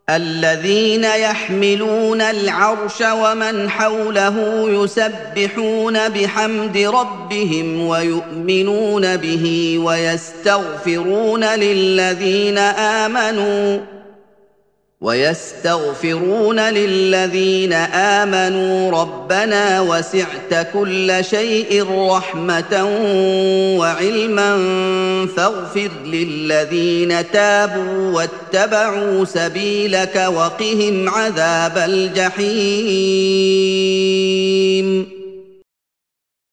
الذين يحملون العرش ومن حوله يسبحون بحمد ربهم ويؤمنون به ويستغفرون للذين آمنوا ربنا وسعت كل شيء رحمة وعلما فاغفر للذين تابوا واتبعوا سبيلك وقهم عذاب الجحيم